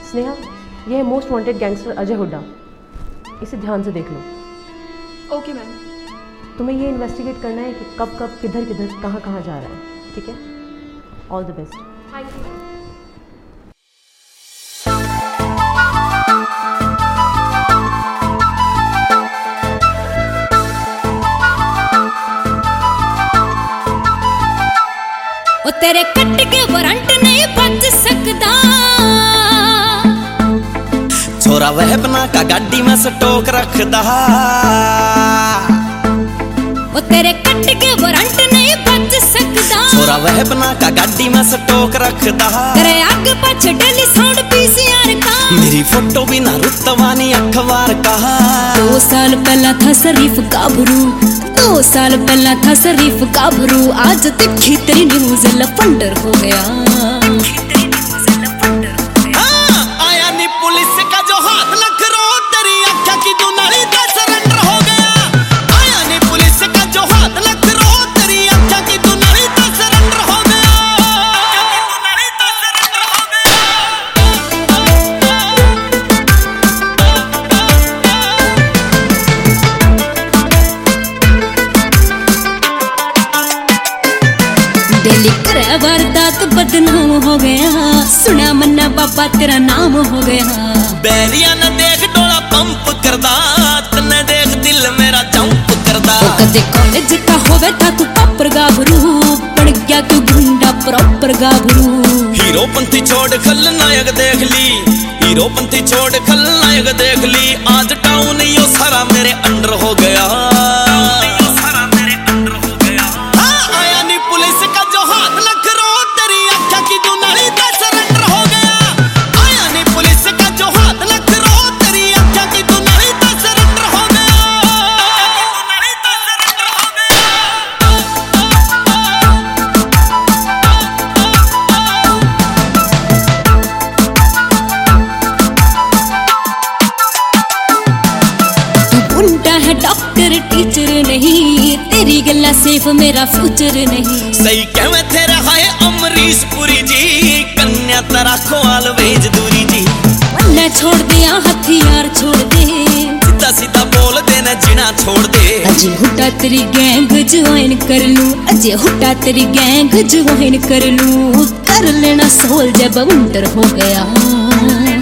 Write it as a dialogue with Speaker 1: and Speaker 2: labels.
Speaker 1: स्नेहा, ये है most wanted gangster Ajay Hooda. इसे ध्यान से देख लो।
Speaker 2: Okay ma'am.
Speaker 1: तुम्हें ये इन्वेस्टिगेट करना है कि कब कब किधर किधर कहाँ कहाँ जा रहा है, ठीक है? All the best.
Speaker 2: Thank you.
Speaker 3: ओ तेरे कट के वारंट नहीं बच सकता,
Speaker 4: छोरा वह बना का गाड़ी में स्टॉक रखदा।
Speaker 3: ओ तेरे कट के वारंट नहीं बच सकता,
Speaker 4: छोरा वह बना का गाड़ी में स्टॉक रखदा।
Speaker 3: तेरे आगे पीछे डेली साउंड पीसीआर का,
Speaker 4: मेरी फोटो भी ना रुतवानी अखबार का।
Speaker 3: 2 साल पहला था शरीफ गाभरू, 2 साल पहला था शरीफ गाभरू, आज दिखी तेरी न्यूज लफंडर हो गया।
Speaker 4: आया नी पुलिस का जो हाथ लग रो, तेरी अक्खा की दुनाली दा सरेंडर हो गया। आया नी पुलिस का जो हाथ लग रो, तेरी अक्खा की दुनाली दा सरेंडर हो गया।
Speaker 3: डेली करे वारदात बदनाम हो गया, सुना मन्ना बाबा तेरा नाम हो गया।
Speaker 4: बैरिया न देख डोला पंप करदा, तने देख दिल मेरा जंप करदा।
Speaker 3: ओ कदे कॉलेज का होवे था तू प्रॉपर गाभरू, पड़ गया तू गुंडा प्रॉपर गाभरू।
Speaker 4: हीरो पंथी छोड़ खलनायक देख ली, हीरो पंथी छोड़ खलनायक देख ली। आज टाउन यो सारा मेरे अंडर हो गया। आया नी पुलिस का जो हाथ लग रो, तेरी अक्खा की दुनाली दा सरेंडर हो गया। आया नी पुलिस का जो हाथ लग रो, तेरी अक्खा की दुनाली दा सरेंडर हो गया।
Speaker 3: तू गुंडा है डॉक्टर टीचर नहीं, तेरी गल्ला सेफ मेरा फ्यूचर नहीं।
Speaker 4: सही कहवे तेरा है अमरीश पुरी जी, कन्या तेरा ख्वाल भेज दूरी जी।
Speaker 3: वन्ना छोड़ दिया हथियार छोड़ दे,
Speaker 4: सीधा सीधा बोल देना जीना छोड़ दे।
Speaker 3: अजय हुड्डा तेरी गैंग ज्वाइन कर लूं, अजय हुड्डा तेरी गैंग ज्वाइन कर लूं। कर लेना सोल जब विंटर हो गया।